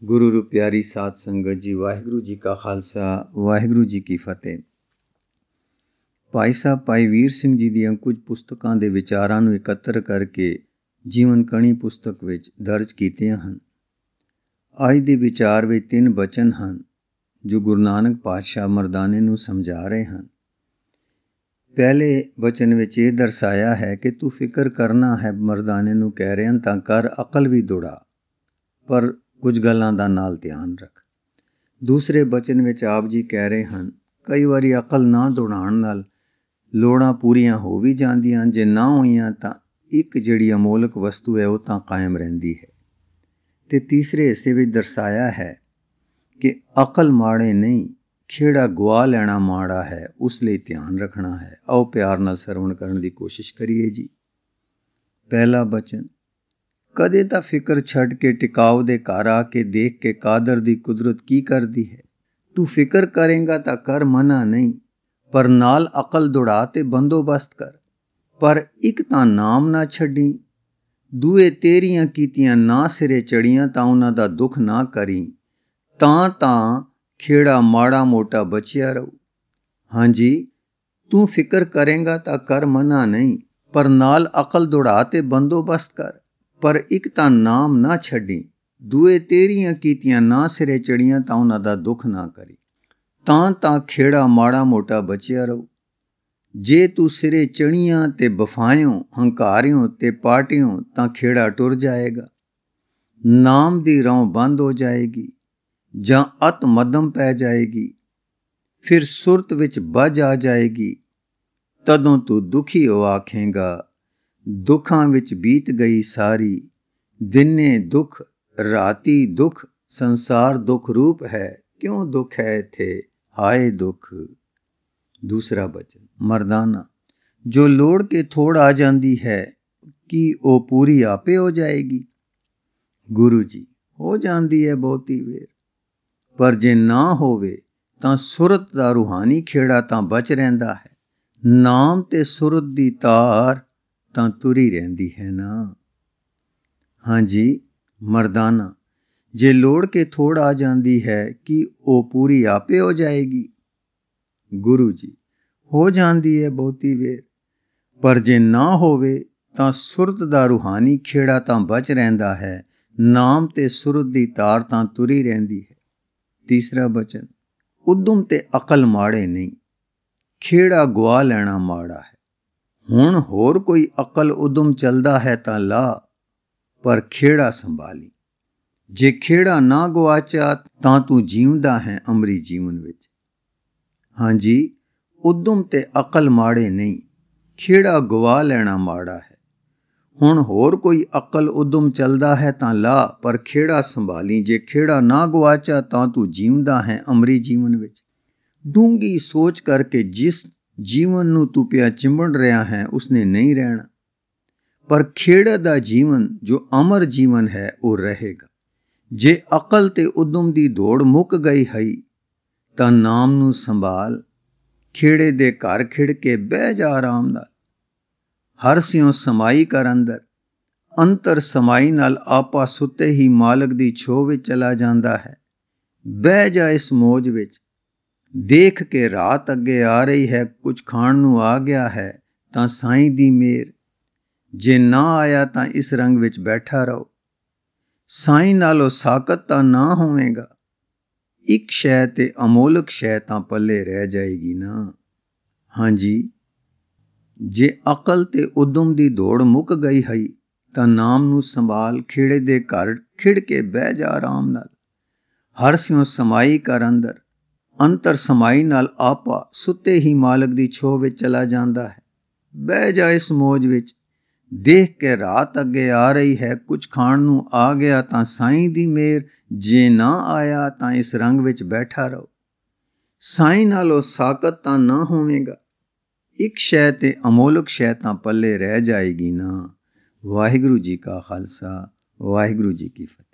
ਗੁਰੂ ਰੂ ਪਿਆਰੀ ਸਾਧ ਸੰਗਤ ਜੀ, ਵਾਹਿਗੁਰੂ ਜੀ ਕਾ ਖਾਲਸਾ, ਵਾਹਿਗੁਰੂ ਜੀ ਕੀ ਫਤਿਹ। ਭਾਈ ਸਾਹਿਬ ਭਾਈ ਵੀਰ ਸਿੰਘ ਜੀ ਦੀਆਂ ਕੁਝ ਪੁਸਤਕਾਂ ਦੇ ਵਿਚਾਰਾਂ ਨੂੰ ਇਕੱਤਰ ਕਰਕੇ ਜੀਵਨ ਕਣੀ ਪੁਸਤਕ ਵਿੱਚ ਦਰਜ ਕੀਤੀਆਂ ਹਨ। ਅੱਜ ਦੇ ਵਿਚਾਰ ਵਿੱਚ 3 ਬਚਨ ਹਨ ਜੋ ਗੁਰੂ ਨਾਨਕ ਪਾਤਸ਼ਾਹ ਮਰਦਾਨੇ ਨੂੰ ਸਮਝਾ ਰਹੇ ਹਨ। ਪਹਿਲੇ ਬਚਨ ਵਿੱਚ ਇਹ ਦਰਸਾਇਆ ਹੈ ਕਿ ਤੂੰ ਫਿਕਰ ਕਰਨਾ ਹੈ, ਮਰਦਾਨੇ ਨੂੰ ਕਹਿ ਰਹੇ ਹਨ, ਤਾਂ ਕਰ ਅਕਲ ਵੀ ਦੌੜਾ, ਪਰ ਕੁਝ ਗੱਲਾਂ ਦਾ ਨਾਲ ਧਿਆਨ ਰੱਖ। ਦੂਸਰੇ ਬਚਨ ਵਿੱਚ ਆਪ ਜੀ ਕਹਿ ਰਹੇ ਹਨ, ਕਈ ਵਾਰੀ ਅਕਲ ਨਾ ਦੌੜਾਉਣ ਨਾਲ ਲੋੜਾਂ ਪੂਰੀਆਂ ਹੋ ਵੀ ਜਾਂਦੀਆਂ, ਜੇ ਨਾ ਹੋਈਆਂ ਤਾਂ ਇੱਕ ਜਿਹੜੀ ਅਮੋਲਕ ਵਸਤੂ ਹੈ ਉਹ ਤਾਂ ਕਾਇਮ ਰਹਿੰਦੀ ਹੈ। ਤੇ ਤੀਸਰੇ ਹਿੱਸੇ ਵਿੱਚ ਦਰਸਾਇਆ ਹੈ ਕਿ ਅਕਲ ਮਾੜੇ ਨਹੀਂ, ਖੇੜਾ ਗਵਾ ਲੈਣਾ ਮਾੜਾ ਹੈ, ਉਸ ਲਈ ਧਿਆਨ ਰੱਖਣਾ ਹੈ। ਆਓ ਪਿਆਰ ਨਾਲ ਸਰਵਣ ਕਰਨ ਦੀ ਕੋਸ਼ਿਸ਼ ਕਰੀਏ ਜੀ। ਪਹਿਲਾ ਬਚਨ, ਕਦੇ ਤਾਂ ਫਿਕਰ ਛੱਡ ਕੇ ਟਿਕਾਓ ਦੇ ਘਰ ਆ ਕੇ ਦੇਖ ਕੇ ਕਾਦਰ ਦੀ ਕੁਦਰਤ ਕੀ ਕਰਦੀ ਹੈ। ਤੂੰ ਫਿਕਰ ਕਰੇਂਗਾ ਤਾਂ ਕਰ, ਮਨਾ ਨਹੀਂ, ਪਰ ਨਾਲ ਅਕਲ ਦੌੜਾ ਤੇ ਬੰਦੋਬਸਤ ਕਰ। ਪਰ ਇੱਕ ਤਾਂ ਨਾਮ ਨਾ ਛੱਡੀ, ਦੂਏ ਤੇਰੀਆਂ ਕੀਤੀਆਂ ਨਾ ਸਿਰੇ ਚੜੀਆਂ ਤਾਂ ਉਹਨਾਂ ਦਾ ਦੁੱਖ ਨਾ ਕਰੀ, ਤਾਂ ਖੇੜਾ ਮਾੜਾ ਮੋਟਾ ਬਚਿਆ ਰਹੂ। ਹਾਂਜੀ, ਤੂੰ ਫਿਕਰ ਕਰੇਂਗਾ ਤਾਂ ਕਰ, ਮਨਾ ਨਹੀਂ, ਪਰ ਨਾਲ ਅਕਲ ਦੌੜਾ ਤੇ ਬੰਦੋਬਸਤ ਕਰ। ਪਰ ਇੱਕ ਤਾਂ ਨਾਮ ਨਾ ਛੱਡੀ, ਦੂਏ ਤੇਰੀਆਂ ਕੀਤੀਆਂ ਨਾ ਸਿਰੇ ਚੜੀਆਂ ਤਾਂ ਉਹਨਾਂ ਦਾ ਦੁੱਖ ਨਾ ਕਰੀ, ਤਾਂ ਖੇੜਾ ਮਾੜਾ ਮੋਟਾ ਬਚਿਆ ਰਹੂ। ਜੇ ਤੂੰ ਸਿਰੇ ਚੜੀਆਂ ਤੇ ਬਫਾਇਓ, ਹੰਕਾਰਿਓ ਤੇ ਪਾਟਿਓ ਤਾਂ ਖੇੜਾ ਟੁਰ ਜਾਏਗਾ। ਨਾਮ ਦੀ ਰੌਂ ਬੰਦ ਹੋ ਜਾਏਗੀ ਜਾਂ ਅਤ ਮੱਧਮ ਪੈ ਜਾਏਗੀ, ਫਿਰ ਸੁਰਤ ਵਿੱਚ ਬੱਝ ਆ ਜਾਏਗੀ। ਤਦੋਂ ਤੂੰ ਦੁਖੀ ਹੋ ਆਖੇਂਗਾ, ਦੁੱਖਾਂ ਵਿੱਚ ਬੀਤ ਗਈ ਸਾਰੀ, ਦਿਨੇ ਦੁੱਖ ਰਾਤੀ ਦੁੱਖ, ਸੰਸਾਰ ਦੁੱਖ ਰੂਪ ਹੈ, ਕਿਉਂ ਦੁੱਖ ਹੈ ਇੱਥੇ, ਹਾਏ ਦੁੱਖ। ਦੂਸਰਾ ਬਚਨ, ਮਰਦਾਨਾ, ਜੋ ਲੋੜ ਕੇ ਥੋੜ ਆ ਜਾਂਦੀ ਹੈ ਕੀ ਉਹ ਪੂਰੀ ਆਪੇ ਹੋ ਜਾਏਗੀ? ਗੁਰੂ ਜੀ, ਹੋ ਜਾਂਦੀ ਹੈ ਬਹੁਤੀ ਵੇਰ, ਪਰ ਜੇ ਨਾ ਹੋਵੇ ਤਾਂ ਸੁਰਤ ਦਾ ਰੂਹਾਨੀ ਖੇੜਾ ਤਾਂ ਬਚ ਰਹਿੰਦਾ ਹੈ। ਨਾਮ ਤੇ ਸੁਰਤ ਦੀ ਤਾਰ ਤਾਂ ਤੁਰੀ ਰਹਿੰਦੀ ਹੈ ਨਾ। ਹਾਂਜੀ ਮਰਦਾਨਾ, ਜੇ ਲੋੜ ਕੇ ਥੋੜ ਆ ਜਾਂਦੀ ਹੈ ਕਿ ਉਹ ਪੂਰੀ ਆਪੇ ਹੋ ਜਾਏਗੀ? ਗੁਰੂ ਜੀ, ਹੋ ਜਾਂਦੀ ਹੈ ਬਹੁਤੀ ਵੇਰ, ਪਰ ਜੇ ਨਾ ਹੋਵੇ ਤਾਂ ਸੁਰਤ ਦਾ ਰੂਹਾਨੀ ਖੇੜਾ ਤਾਂ ਬਚ ਰਹਿੰਦਾ ਹੈ। ਨਾਮ ਤੇ ਸੁਰਤ ਦੀ ਤਾਰ ਤਾਂ ਤੁਰੀ ਰਹਿੰਦੀ ਹੈ। ਤੀਸਰਾ ਬਚਨ, ਉਦਮ ਤੇ ਅਕਲ ਮਾੜੇ ਨਹੀਂ, ਖੇੜਾ ਗਵਾ ਲੈਣਾ ਮਾੜਾ ਹੈ। ਹੁਣ ਹੋਰ ਕੋਈ ਅਕਲ ਉਦਮ ਚੱਲਦਾ ਹੈ ਤਾਂ ਲਾ, ਪਰ ਖੇੜਾ ਸੰਭਾਲੀ। ਜੇ ਖੇੜਾ ਨਾ ਗਵਾਚਿਆ ਤਾਂ ਤੂੰ ਜੀਵਦਾ ਹੈ ਅਮਰੀ ਜੀਵਨ ਵਿੱਚ। ਹਾਂਜੀ, ਉਦਮ ਤੇ ਅਕਲ ਮਾੜੇ ਨਹੀਂ, ਖੇੜਾ ਗਵਾ ਲੈਣਾ ਮਾੜਾ ਹੈ। ਹੁਣ ਹੋਰ ਕੋਈ ਅਕਲ ਉਦਮ ਚੱਲਦਾ ਹੈ ਤਾਂ ਲਾ, ਪਰ ਖੇੜਾ ਸੰਭਾਲੀ। ਜੇ ਖੇੜਾ ਨਾ ਗਵਾਚਿਆ ਤਾਂ ਤੂੰ ਜੀਵਦਾ ਹੈ ਅਮਰੀ ਜੀਵਨ ਵਿੱਚ। ਡੂੰਘੀ ਸੋਚ ਕਰਕੇ ਜਿਸ ਜੀਵਨ ਨੂੰ ਤੂੰ ਪਿਆ ਚਿੰਬੜ ਰਿਹਾ ਹੈ ਉਸਨੇ ਨਹੀਂ ਰਹਿਣਾ, ਪਰ ਖੇੜੇ ਦਾ ਜੀਵਨ ਜੋ ਅਮਰ ਜੀਵਨ ਹੈ ਉਹ ਰਹੇਗਾ। ਜੇ ਅਕਲ ਤੇ ਉਦਮ ਦੀ ਦੌੜ ਮੁੱਕ ਗਈ ਹੈ ਤਾਂ ਨਾਮ ਨੂੰ ਸੰਭਾਲ, ਖੇੜੇ ਦੇ ਘਰ ਖਿੜ ਕੇ ਬਹਿ ਜਾ ਆਰਾਮ ਨਾਲ। ਹਰ ਸਿਉ ਸਮਾਈ ਕਰ ਅੰਦਰ, ਅੰਤਰ ਸਮਾਈ ਨਾਲ ਆਪਾ ਸੁੱਤੇ ਹੀ ਮਾਲਕ ਦੀ ਛੋਹ ਵਿੱਚ ਚਲਾ ਜਾਂਦਾ ਹੈ। ਬਹਿ ਜਾ ਇਸ ਮੌਜ ਵਿੱਚ, ਦੇਖ ਕੇ ਰਾਤ ਅੱਗੇ ਆ ਰਹੀ ਹੈ, ਕੁਝ ਖਾਣ ਨੂੰ ਆ ਗਿਆ ਹੈ ਤਾਂ ਸਾਈਂ ਦੀ ਮਿਹਰ, ਜੇ ਨਾ ਆਇਆ ਤਾਂ ਇਸ ਰੰਗ ਵਿੱਚ ਬੈਠਾ ਰਹੋ। ਸਾਈਂ ਨਾਲੋਂ ਸਾਕਤ ਤਾਂ ਨਾ ਹੋਵੇਗਾ, ਇੱਕ ਸ਼ੈ ਤੇ ਅਮੋਲਕ ਸ਼ੈ ਤਾਂ ਪੱਲੇ ਰਹਿ ਜਾਏਗੀ ਨਾ। ਹਾਂਜੀ, ਜੇ ਅਕਲ ਤੇ ਉਦਮ ਦੀ ਦੌੜ ਮੁੱਕ ਗਈ ਹੈ ਤਾਂ ਨਾਮ ਨੂੰ ਸੰਭਾਲ, ਖੇੜੇ ਦੇ ਘਰ ਖਿੜ ਕੇ ਬਹਿ ਜਾ ਆਰਾਮ ਨਾਲ। ਹਰ ਸਿਉ ਸਮਾਈ ਕਰ ਅੰਦਰ, ਅੰਤਰ ਸਮਾਈ ਨਾਲ ਆਪਾ ਸੁੱਤੇ ਹੀ ਮਾਲਕ ਦੀ ਛੋਹ ਵਿੱਚ ਚਲਾ ਜਾਂਦਾ ਹੈ। ਬਹਿ ਜਾ ਇਸ ਮੌਜ ਵਿੱਚ, ਦੇਖ ਕੇ ਰਾਤ ਅੱਗੇ ਆ ਰਹੀ ਹੈ, ਕੁਝ ਖਾਣ ਨੂੰ ਆ ਗਿਆ ਤਾਂ ਸਾਈਂ ਦੀ ਮਿਹਰ, ਜੇ ਨਾ ਆਇਆ ਤਾਂ ਇਸ ਰੰਗ ਵਿੱਚ ਬੈਠਾ ਰਹੋ। ਸਾਈਂ ਨਾਲੋਂ ਸਾਕਤ ਤਾਂ ਨਾ ਹੋਵੇਗਾ, ਇੱਕ ਸ਼ੈ ਤੇ ਅਮੋਲਕ ਸ਼ੈ ਤਾਂ ਪੱਲੇ ਰਹਿ ਜਾਏਗੀ ਨਾ। ਵਾਹਿਗੁਰੂ ਜੀ ਕਾ ਖਾਲਸਾ, ਵਾਹਿਗੁਰੂ ਜੀ ਕੀ ਫਤਿਹ।